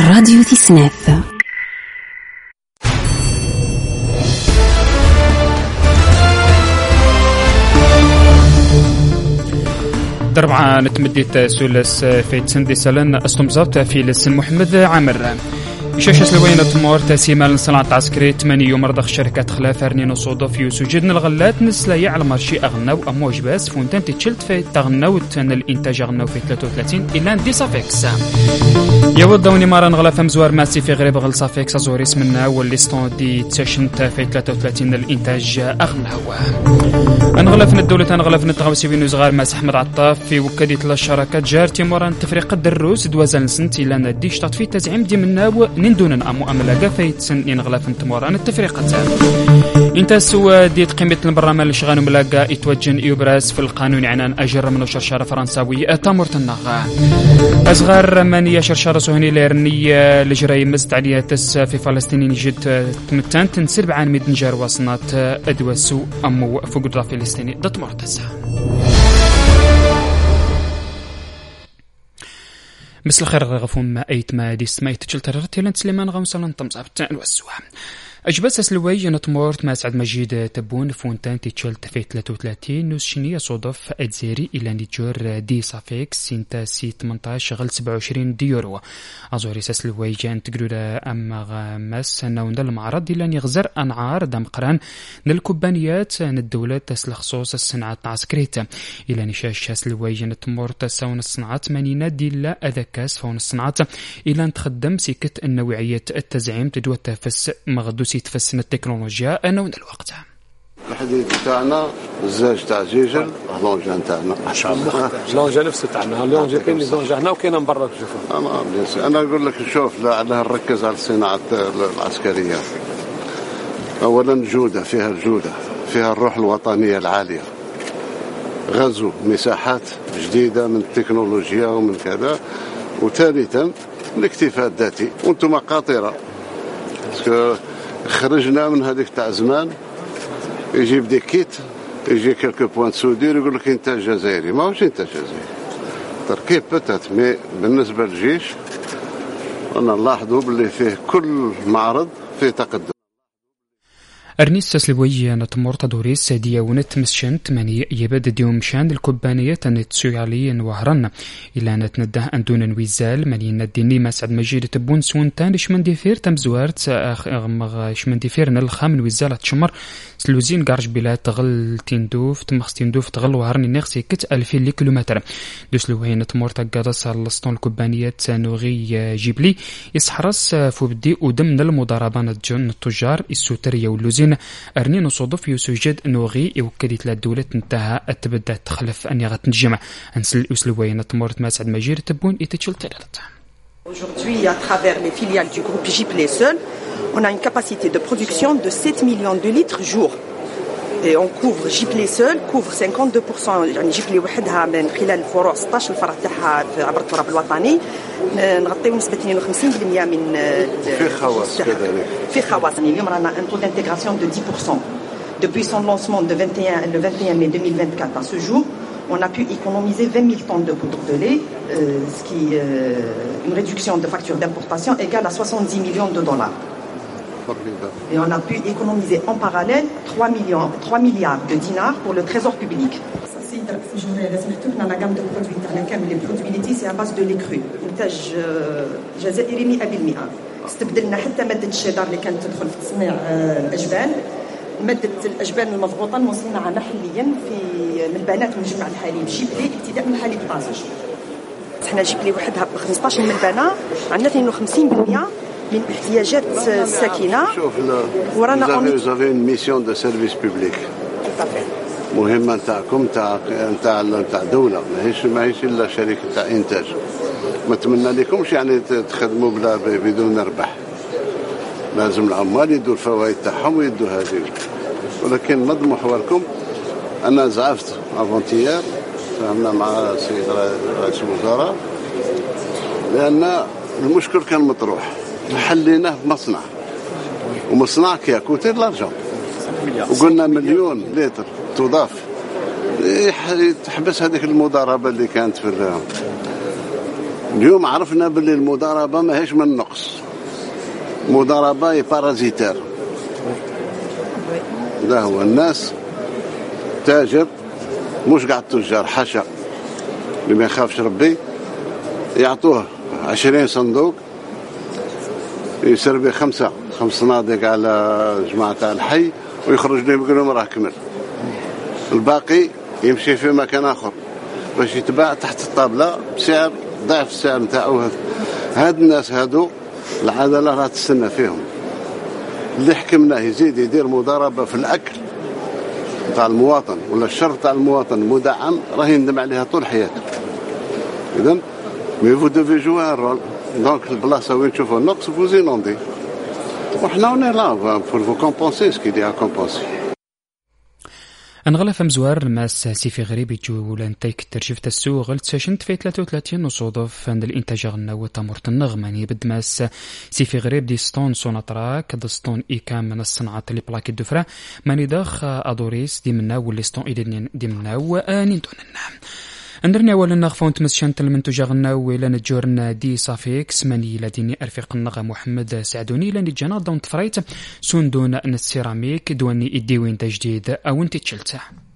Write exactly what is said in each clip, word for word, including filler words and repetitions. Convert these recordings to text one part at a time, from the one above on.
الراديو تسناف. دربعة نتمديت سولس في تسندي سلن استمزرت في لسن محمد عامر شاشة سلوينة تمور تسيمال صناعة عسكري ثمانية يوم رضخ شركة خلاف أرنين وصودف يسجدن الغلات نسلا على مرشي أغناو أموج باس فونتان تشلت في تغنوت الإنتاج أغناو في ثلاثة وثلاثين إلى دي صافيكس يود دوني ماران غلاف مزوار ماسي في غريب غل صافيكس أزوريس منا والليستون دي تسشنت في ثلاثة وثلاثين الإنتاج أغناو أنغلفنا الدولة أنغلفنا التغوسي بين صغار ماس أحمد عطاف في وكالة الشراكات جار تيموران تفريق الدروس دوازن سنت إلى ندي شطط في تزعيم دي منا نندون أمو أملاقا فيتسن ينغلاف تموران التفريقة انت سوى ديت قيمة البرنامج اللي شغال ملاقا يتوجن يبرز في القانون عنان أجر من شرشارة فرنساوي تامور تنغا أصغر مانية شرشارة سهني ليرنية لجري مزد عليها تس في فلسطين جد تمتان تنسل بعان ميدنجار وصنات أدوسو أمو فقدرة فلسطيني دت مرتسا مثل خير غفوم ما أيت ما ديست ما يتجل ترغتي سليمان غمسلان تمزعب تان وسوها أجبس سلوي نتمورت ما سعد مجيد تبون فونتان تيتشلت في ثلاثة وثلاثين نوس شنية صدف أدزيري إلى نيجور دي صافيكس سينتا سي ثمانية عشر سبعة وعشرين ديورو أزوري سلوي جان تقرر أما غمس نون المعرض إلى نغزر أنعار دم قران للكوبانيات الدولة تسل خصوص الصناعة عسكريت إلى نشاش سلوي نتمورت سون الصناعة مانينا ديلا أذكاس فون الصناعة إلى نتخدم سيكت النوعية التزعيم تدوى تفس مغدوس يتفسن التكنولوجيا أنا وين الوقت الحديد تاعنا الزاج تاع جيجل لونجان تاعنا ما شاء الله لونجا نفسه تاعنا لونجا كاين لونجا هنا وكاين من برا تشوفوا انا انا اقول لك شوف لا نركز على الصناعه العسكريه. اولا جوده فيها الجوده فيها الروح الوطنيه العاليه غزو مساحات جديده من التكنولوجيا ومن كذا. وثالثا الاكتفاء الذاتي وانتم قاطره خرجنا من هذيك تاع زمان يجيب دي كيت يجي كلكو بوان سودير يقول لك انتاج جزائري ما هوش انتاج جزائري تركيب بتات مي بالنسبه للجيش انا نلاحظوا باللي فيه كل معرض فيه تقدم. أرنيس سلوي نتمورت دوريس دياونت مسشن تمانية يبدأ ديوم شان الكوبانية تنتسويالي وهران إلا نتنده أندون نويزال ملينا الديني مسعد مجيد تبون سونتان شمنديفير تمزوارت أغمغ شمنديفير نلخام نويزال تشمر سلوزين قارج بلا تغل تندوف تمخس تندوف تغل وهرني نغسي كت ألفين كيلومتر دوسلوهي نتمورت قادس اللسطون الكوبانية نوغي جيبلي يسحرس فوبدي ودم المضاربان الجن التجار السوتر يولوزين أرني نصادف يسجد نوغي يوكدت للدولة انتهى التبدأ تخلف أن يغتنجمع أنسل أسلوين تمورت مسعد مجير تبون يتجل تلالت. Aujourd'hui, à travers les filiales du groupe Gipley seul, on a une capacité de production de sept millions de litres jour. Et on couvre Gipley seul, couvre cinquante-deux pour cent. يعني جيبلي وحدها من خلال الفروع ستة عشر الفرع تاعها عبر التراب الوطني نغطيو نسبة اثنين وخمسين بالمئة من في خواص كذلك في خواص. اليوم رانا ان taux d'intégration de dix pour cent. Depuis son lancement de vingt et un, le vingt et un mai deux mille vingt-quatre à ce jour, on a pu économiser vingt mille tonnes de poudre de lait, euh, ce qui euh, une réduction de facture d'importation égale à soixante-dix millions de dollars. Et on a pu économiser en parallèle trois millions, trois milliards de dinars pour le trésor public. La gamme de produits les produits laitiers c'est à base de lait cru. إنتاج جزائري مئة بالمئة. استبدلنا حتى مادة الشيدار اللي كانت تدخل في تصنيع الأجبان. مادة الأجبان المضغوطة مصنعة محليا في من بنات مجمع الحليب جيبلي ابتداء من حليب طازج. احنا جيبلي وحدها ب خمسطاش من البنة عندنا اثنين وخمسين بالمئة من احتياجات الساكنة. ورانا زافي ميسيون دو سيرفيس بوبليك مهمة نتاعكم نتاع نتاع نتاع دولة ماهيش ماهيش إلا شركة تاع إنتاج. ما نتمنى لكمش يعني تخدموا بلا بدون ربح. لازم العمال يدوا الفوائد تاعهم ويدوا هذه. ولكن نظموا حوالكم. أنا زعفت افونتيير فهمنا مع السيد رئيس الوزراء لأن المشكل كان مطروح. حليناه بمصنع ومصنع كيكوتي لارجون وقلنا مليون لتر تضاف تحبس هذيك المضاربة اللي كانت في اليوم عرفنا باللي المضاربة ما هيش من نقص، مضاربة بارازيتير. ده هو الناس تاجر مش قاعد تجار حاشا اللي ما يخافش ربي، يعطوه عشرين صندوق يسر به خمسة خمس صناديق على جماعة الحي ويخرج لهم يقول لهم راه كمل، الباقي يمشي في مكان آخر باش يتباع تحت الطابلة بسعر ضعف السعر نتاعو. هذا هاد الناس هادو العدالة راه تستنى فيهم. اللي حكمناه يزيد يدير مضاربة في الأكل تاع المواطن ولا الشرط تاع المواطن مدعم راه يندم عليها طول حياته. إذن مي فو دوفي جوي ان رول. دونك البلاصة وين تشوفوا النقص فوز ينوندي وحنا وني لا بور فو كومبونسي سكي دي ا كومبونسي. انغلف مزوار ماس سيفي غريب يجولان تيك ترجف السوق غلت ساشنت في ثلاثة وثلاثين وصودف عند الانتاج غناو تمر النغماني بد ماس سيفي غريب دي ستون سوناتراك دستون ايكام من الصناعات اللي بلاك الدفرة ماني داخ ادوريس دي مناو واللي ستون ايدين دي مناو انين دوننا اندرني اولا نغفون تمسشنت المنتوجة غناو الى نجورنا دي صافيكس ماني لديني ارفيق النغا محمد سعدوني لاني جانا دون تفريت سون دون السيراميك دواني اديوين تجديد او انت تشلته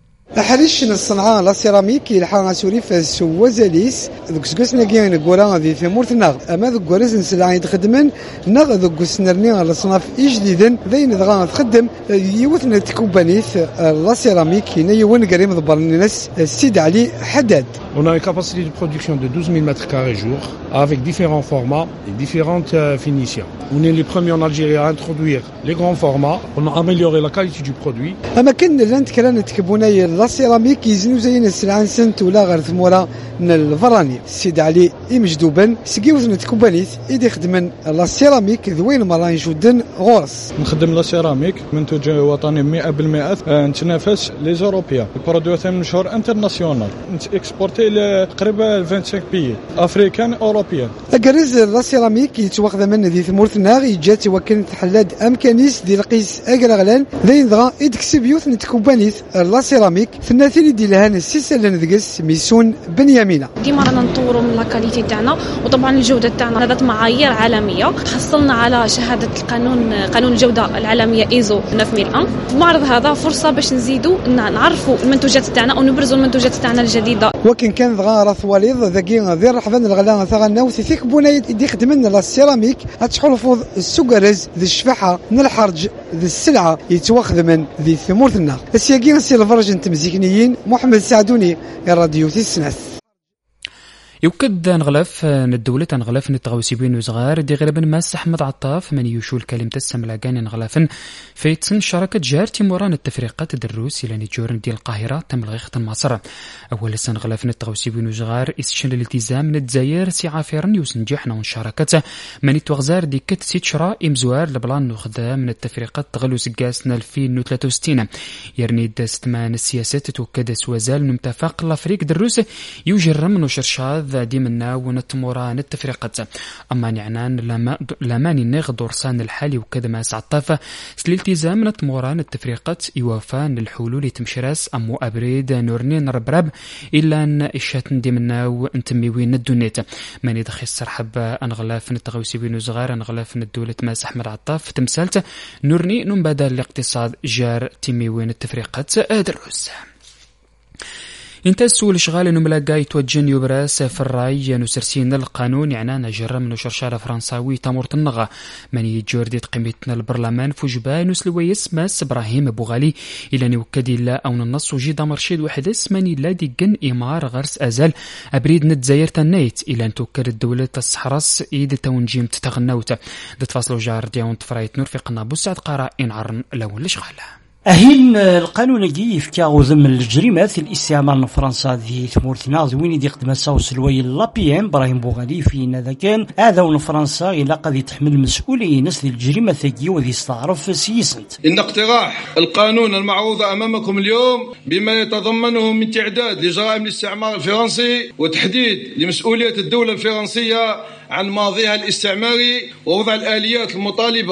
أحرش الصنعاء لا سيراميك يلحق سوري فسوا زاليس ذوك سكسنا كاين نقولها في في مورت النغ أما ذوك كوريز نسلع يتخدمن نغ ذوك سنرني على صناف إجديدن ذين ذغا تخدم يوثنا تكوبانيث لا سيراميك هنا يوين قريب ضبر الناس السيد علي حداد. On a une capacité de production de douze mille mètres carrés jour avec différents formats et différentes euh, finitions. On est les premiers en Algérie à introduire les grands formats. On a amélioré la qualité du produit. أما كان لانت كلام تكبوناي لا سيراميك يزنو زين السلعان سنت ولا غير ثمورا من الفراني السيد علي إمجدوبا سكيوزن تكوبانيث إيدي خدمن لا سيراميك ذوين مرة يجودن غورس. نخدم لا سيراميك منتوج وطني مئة بالمئة نتنافس لي زوروبيا. البرودوي ثمن مشهور انترناسيونال نتكسبورتي تقريبا خمسة وعشرين بي افريكان اوروبيان. اكرز لا سيراميك يتواخذ من ذي ثمورتنا جات وكانت حلاد امكانيس ديال القيس اكراغلان ذين دغا يدكسب يوث نتكوبانيث لا سيراميك ثناثين ديال هان السيسلان ذكس ميسون بنيامينا. ديما رانا نطوروا من لا كاليتي تاعنا وطبعا الجوده تاعنا هذات معايير عالميه حصلنا على شهاده القانون قانون الجوده العالميه ايزو تسعمية وواحد. المعرض هذا فرصه باش نزيدوا نعرفوا المنتوجات تاعنا ونبرزوا المنتوجات تاعنا الجديده. وكن كان ضغا رثواليض ذاكي ذي رحبان الغلا ثغناو ثيك بوناي يدي خدمنا لا سيراميك تشحول فوض السكرز ذي الشفاحه من الحرج ذي السلعه يتواخذ من ذي ثمورتنا السياقين سي الفرج تمزيكنيين محمد سعدوني الراديو في السناث. يوكد نغلف الدولة نغلف نتغوسيبين وزغار دي غالبا ماس أحمد عطاف من يشول كلمة السملاقان نغلفن فيتسن شركة جار تيموران التفريقات دروس إلى نيجورن دي القاهرة تم الغيخة مصر. أول سنة غلف نتغوسيبين وزغار إسشن الالتزام نتزاير سي عافيرن يوسنجحنا ونشاركة من يتوغزار دي كت سيت شراء إمزوار لبلان نخدا من التفريقات تغلو سقاسنا ألفين وثلاثة وستين يرني دستمان السياسات توكد سوازال نمتفاق الأفريق دروس يوجر من وشرشاد دي منا ونتموران التفريقات. أما نعنان لما لماني نغ دورسان الحالي وكذا ما سعطافة سلالتزام نتموران التفريقات يوافان للحلول تمشراس أمو أبريد نورنين ربرب إلا أن إشاتن دي منا وانتميوين الدونيت ماني دخي السرحب أنغلاف نتغوسيبين وزغار أنغلاف الدولة ماس أحمد عطاف تمثالت نورني نمبادر الاقتصاد جار تميوين التفريقات دروس. انت السؤال شغال انه ملاقا يتوجن يبراس في الراي نسرسين القانون يعني نجرم من شرشارة فرنساوي تامورت النغا من يجوردي قيمتنا البرلمان فوجبان وسلويس ماس ابراهيم بوغالي الى نوكدي لا او النص وجيدا مرشد واحد اسمني لا ديجن امار غرس ازال ابريد نتزاير تنيت الى ان توكد الدولة الصحراس ايد تونجيم تتغنوت دتفاصلوا جار ديون تفرايت نور في قناه بوسعد قراء انعرن لون الاشغال. أهين القانون جي يفكاو ضمن الجريمات الاستعمار فرنسا ذي ثمورتنا وين دي قدم ساو سلوي لابيام ابراهيم بوغالي في هذا كان هذا ون فرنسا الى قد يتحمل مسؤولية ناس الجريمة ثقي وذي استعرف سيسنت. إن اقتراح القانون المعروض أمامكم اليوم بما يتضمنه من تعداد لجرائم الاستعمار الفرنسي وتحديد لمسؤولية الدولة الفرنسية عن ماضيها الاستعماري ووضع الآليات المطالبة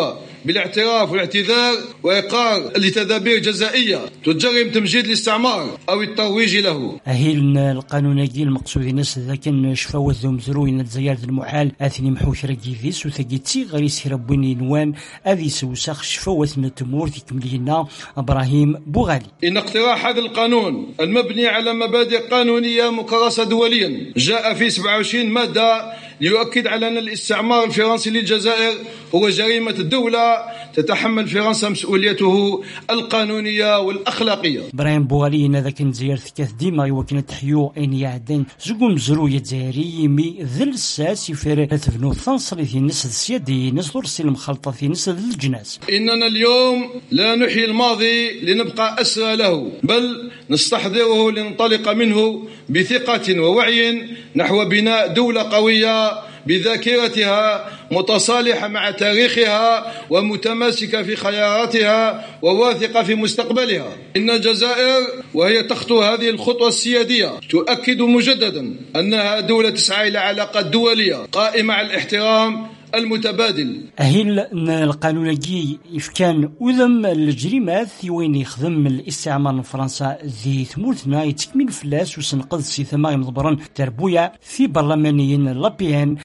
بالاعتراف والاعتذار وإقرار لتدابير جزائية تجرم تمجيد الاستعمار أو الترويج له. أهيل القانوني المقصود ناس ذا كان شفاوة ذو مزروين زيارة المحال أثني محوش رجيفيس وثقيتي غير سيربوني نوان أذي سوسخ شفاوة التمور تكملينا إبراهيم بوغالي. إن اقتراح هذا القانون المبني على مبادئ قانونية مكرسة دوليا جاء في سبعة وعشرين مادة ليؤكد على أن الاستعمار الفرنسي للجزائر هو جريمة الدولة تتحمل فرنسا مسؤوليته القانونية والأخلاقية. إبراهيم بوغالي هذا كان زيارة كاث ديما وكانت تحيو أين يعدن زقوم زروية جزائري مي ذل الساس يفير تبنو ثنصري في نسل السيادي نسل رسل مخلطة في نسل الجناس. إننا اليوم لا نحيي الماضي لنبقى أسرى له، بل نستحضره لننطلق منه بثقة ووعي نحو بناء دولة قوية بذاكرتها متصالحة مع تاريخها ومتماسكة في خياراتها وواثقة في مستقبلها. إن الجزائر وهي تخطو هذه الخطوة السيادية تؤكد مجددا أنها دولة تسعى إلى علاقات دولية قائمة على الاحترام المتبادل. أهل القانوني إفكان أذم الجريمات وين يخدم الاستعمار الفرنسا ذي ثمورتنا يتكمل فلاس وسنقذ سي ثماي مضبرا تربويا في برلمانيين لابيان.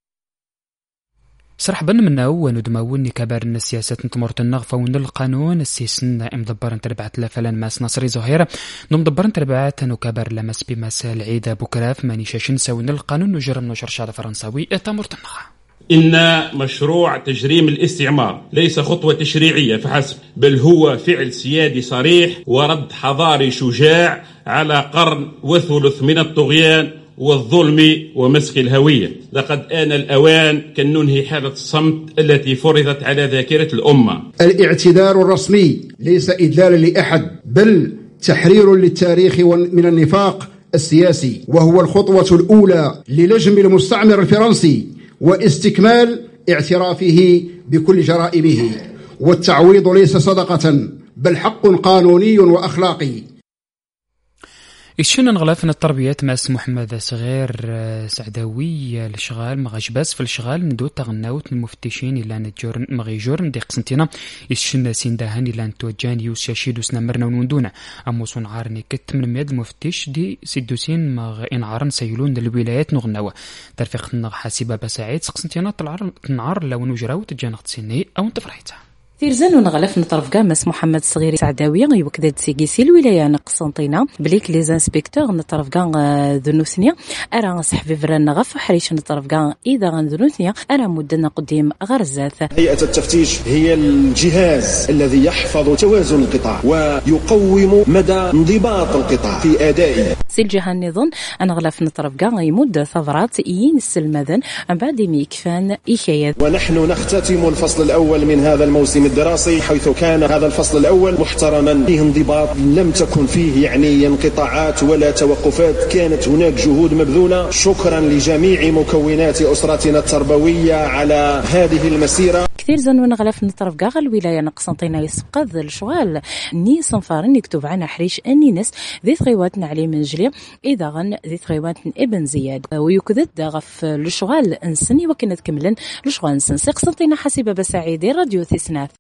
صرح بن مناو وندماون كبار السياسة نتمرت النغفة ون القانون السيسن مدبر تربعت لفلان ماس نصري زهير نمدبر تربعت نكبر لمس بمسا العيد بكراف ماني شاشن سون القانون نجرم نشر شعر فرنساوي تمرت النغفة. إن مشروع تجريم الاستعمار ليس خطوة تشريعية فحسب، بل هو فعل سيادي صريح ورد حضاري شجاع على قرن وثلث من الطغيان والظلم ومسخ الهوية. لقد آن الأوان كأن ننهي حالة الصمت التي فرضت على ذاكرة الأمة. الاعتذار الرسمي ليس إدلالا لأحد، بل تحرير للتاريخ من النفاق السياسي، وهو الخطوة الأولى للجم المستعمر الفرنسي واستكمال اعترافه بكل جرائمه. والتعويض ليس صدقة بل حق قانوني وأخلاقي. إيشنا نغلفنا التربية ماس محمد صغير سعداوي الشغال مغجباس في الشغال ندو تغناوت المفتشين إلا نتجور مغيجور ندي قسنتنا إيشنا سندهان إلا نتوجان يوسياشيدو سنمرنا ونوندونا أموسون عارني كت من مياد المفتش دي سيدوسين مغ إنعارن سيلون الولايات نغناوة ترفيق نغ حاسبة بساعد قسنتنا طلعر تنعار لو نجراو تجانق تسيني أو انتفرحيتها تيرزان ونغلف نطرف كامس محمد صغير سعداوي يوكداد سيكيسي الولايه نقسنطينه بليك لي زانسبكتور نطرف كاع ذنوثنيا ارا صحفي فران غف حريش نطرف كاع اذا ذنوثنيا ارا مدنا قديم غرزات. هيئه التفتيش هي الجهاز الذي يحفظ توازن القطاع ويقوم مدى انضباط القطاع في ادائه. سي الجهه نظن انا غلف نطرف كاع يمد ثغرات ينس المدن من بعد ميكفان إيكايات. ونحن نختتم الفصل الاول من هذا الموسم الدراسي حيث كان هذا الفصل الأول محترما فيه انضباط، لم تكن فيه يعني انقطاعات ولا توقفات، كانت هناك جهود مبذولة. شكرا لجميع مكونات أسرتنا التربوية على هذه المسيرة. كثير زنون غلف نطرف كاع الولاية نقسنطينة يسقط الشغال ني صنفارن يكتب عنا حريش أني ناس ذي ثغيوات علي من جلي إذا غن ذي ثغيوات ابن زياد ويكذد غف الشغال انسني وكانت كملن الشغال انسن قسنطينة حسيبة بسعيدي راديو ثيسناث.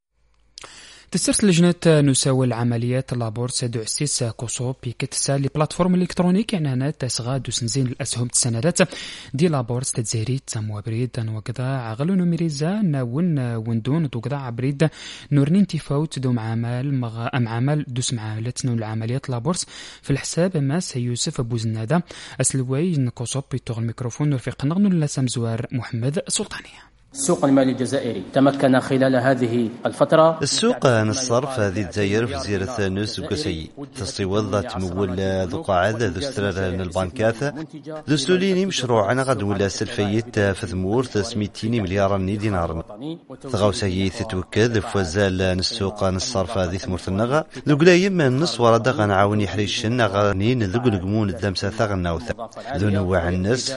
تسرس لجنة نساوي العمليات لابورس دوعسيس كوسو بيكتسا لي بلاتفورم الكترونيك يعني أنا تسغى دوسنزين الأسهم السندات دي لابورس تتزيريت تسمو بريد وكذا عغلو نميريزا ناون وندون دوكذا عبريد نورنين تيفوت دو معامل مغ أم عمل دوس معاملات نو العمليات لابورس في الحساب ما سيوسف بوزنادا أسلوي نكوسو بيتوغ الميكروفون رفيق نغنو لسام زوار محمد سلطانية. السوق المالي الجزائري تمكن خلال هذه الفترة. السوق الصرف هذه الجزائر في زيارة نوس وكسي تصيوض تمول ذو قاعدة ذو استرار البنكات ذو سوليني مشروع أنا غد ولا سلفيت في ثمور تسميتيني مليار دينار تغاوسي تتوكد فوزال السوق الصرف هذه ثمور النغا ذو قلايم من نص ورد غنعاوني حريشن غنين ذو قلقمون الدمسة ثغناوث ذو نوع الناس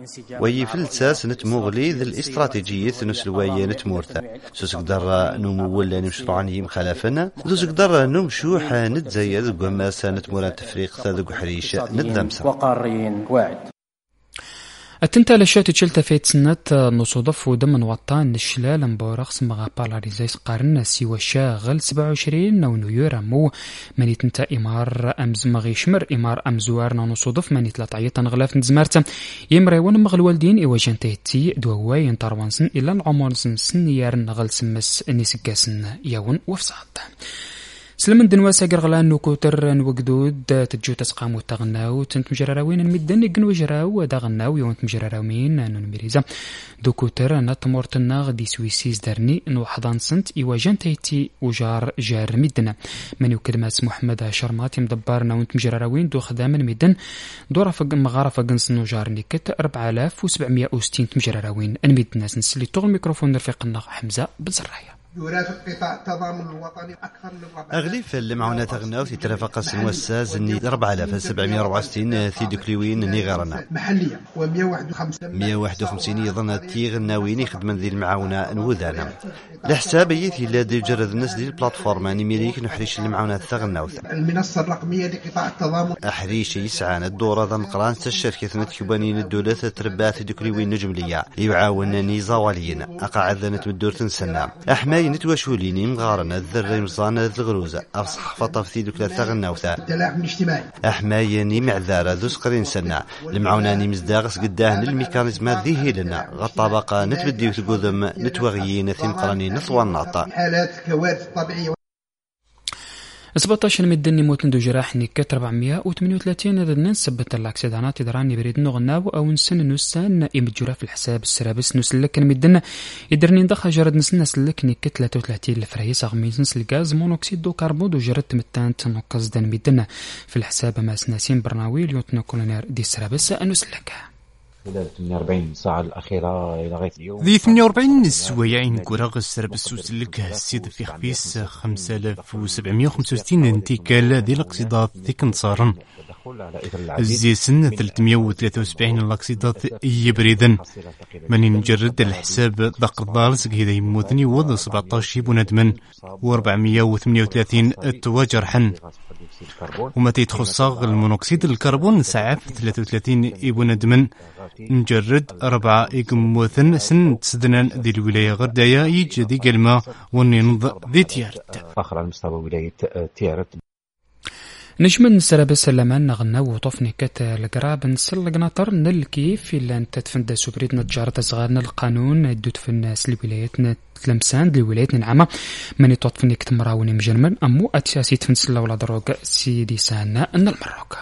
ويفلساس نتمغلي ذو الاستراتيجية نسلوية نتمورثا سوس قدر نمول نمشروعني مخالفنا سوس قدر نمشوح نتزايد قماسا نتمورا تفريق ثاذق حريش ندمسا وقارين واعد. أتنتا لشات تشلتا فيت سنة نصودف ودم وطان الشلال مبورغ سمغا بالاريزايس قارن سيوا شاغل سبعة وعشرين نو نيورا مو ماني تنتا إمار أمز مغي شمر إمار أمزوارنا نصودف ماني تلاطعيطا غلاف نزمارتا يمريون مغل والدين إواجان تيتي دواواي انتروانسن إلا العمرسن سنيار نغل سمس نيسكاسن يون وفصاد سلمن دنواسا قرغلان نوكوتر نوقدود تجو تسقام وتغناو تنت مجراراوين المدن يقنو جراو داغناو يونت مجراراوين نون مريزا دوكوتر نتمورتنا غدي سويسيز درني نو حضان سنت إواجان تيتي وجار جار مدن من يكلمات محمد شرماتي مدبار نونت مجراراوين دو خدام المدن دورا فق مغارفة قنص نوجار نيكت أربعة آلاف وسبعمية وستين مجراراوين المدن نسلي طول الميكروفون رفيقنا حمزة بزرايا. القطاع التضامن الوطني أكثر من أغليف اللي تغناو في ترافق سنوساز ني أربعة آلاف وسبعمية وأربعة وستين في دكليوين نيغارنا محلية ومئة وواحد وخمسين مئة وواحد وخمسين يظن تيغ ناويين يخدمن ذي المعاونة نوذانا الحساب يثي الذي جرد الناس دي البلاتفورم نيميريك نحريش المعاونة تغناوث المنصة الرقمية لقطاع التضامن أحريش يسعان الدورة ذا مقران الشركة نتكوبانين الدولة تربات دكليوين نجملية يعاونني زواليين أقعد نتمدور تنسنا أحمد نتواشوليني مغارنا الذرة مصان الغروزة أفصح فطف في دكلا ثغناوثا التلاعب الاجتماعي أحمايني معذارة ذو سقرين سنة المعوناني مزداغس قداهن الميكانيزمات ذي لنا غطابقة نتبديو تقوذم نتوغيين ثم قراني نثوى النعطة حالات كوارث طبيعية سبعطاش المدني موتن دو جراح نيكت أربعمية وثمانية وثلاثين هذا نسبت الاكسيدانات دراني بريد نغناو او نسن نسان يمجرا في الحساب السرابس نسلك المدن يدرني ندخ جرد نسن نسلك نيكت ثلاثة وثلاثين الفريس اغميس نسل غاز مونوكسيد دو كربون دو جرد تمتان تنقص دان مدن في الحساب ما سناسين برناويل يوتنا كولونير دي السرابس نسلك خلال ثمانية وأربعين ساعة الأخيرة إلى غاية اليوم ذي ثمانية وأربعين سوايعين كراغ السربس وسلك السيد في خفيس خمسة آلاف وسبعمية وخمسة وستين انتكال ذي الاقصدات ذيك نصارا زي سن ثلاثمية وثلاثة وسبعين الاقصدات يبريدا من نجرد الحساب دق الضالس كذا يموتني وضع سبعطاش بندمن وأربعمية وثمانية وثلاثين تواجرحا وما تيتخصاغ المونوكسيد الكربون سعاف ثلاثة وثلاثين إبن دمن نجرد أربعة إقموثن سن تسدنان ذي الولاية غردايا يجدي قلما وننض ذي تيارت آخر على مستوى ولاية تيارت نجم نسرب سلمان نغنى وطفني كت القراب نسل قناطر نلكيف إلا أنت تفند سوبريد نتجارة صغارنا القانون الدود في الناس لولايتنا تلمسان لولايتنا نعمة من يطفني كت مراوني مجرمن أمو أتساسي تفنسل ولا دروق سيدي سانا أن المروكة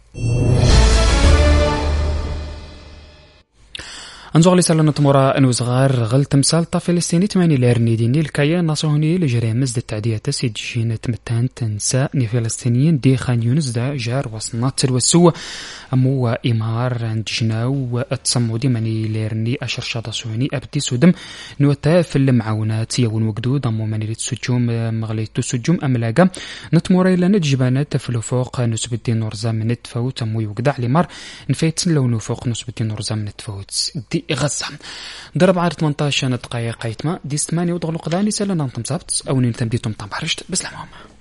أنزغ لي سالنا تمورا أنو صغار غل تمثال طا فلسطيني تماني ليرني ديني الكايا ناصهوني لجريمز دي التعديات سيجين تمتان تنسى ني فلسطينيين دي خان يونس دا جار وصنات تلوسو أمو إمار جناو أتصمودي ماني ليرني أشر شاطا سوني أبدي سودم نوتا في المعاونات يون وقدود أمو ماني لتسجوم مغليتو سجوم أملاقا نتمورا إلا نتجبانات فلو فوق نسبة دي نورزا من نتفوت أمو يوقدع لمار نفايتن لو نفوق نسبة دي نورزا من نتفوت دي غزة ضرب عار ثمانية عشر دقائق قايتما دي ثمانية وضغلق ذاني سالنا نطم زابط أو ننتم ديتم طم حرشت بسلامهم